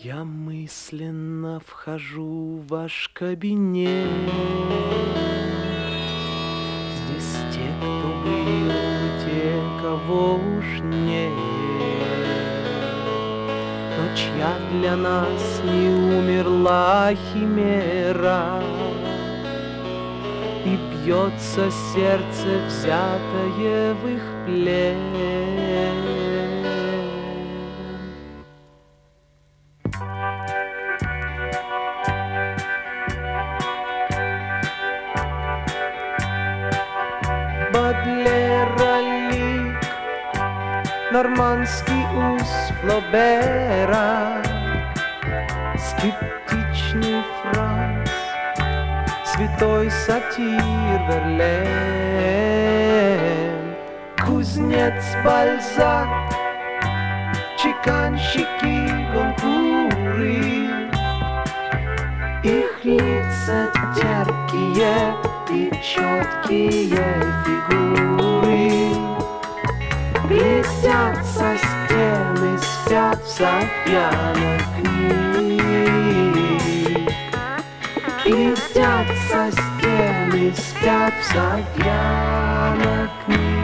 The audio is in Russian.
Я мысленно вхожу в ваш кабинет. Здесь те, кто был, те, кого уж нет, но чья для нас не умерла химера, и бьется сердце, взятое в их плен. Бодлера лик, нормандский ус Флобера, скептичный Франц, святой сатир Верлен, кузнец Бальзак, чеканщики Гонкуры. Их лица терпкие и четкие фигуры блестят со стены, спят в софьянах книг. Блестят со стены, спят в софьянах книг.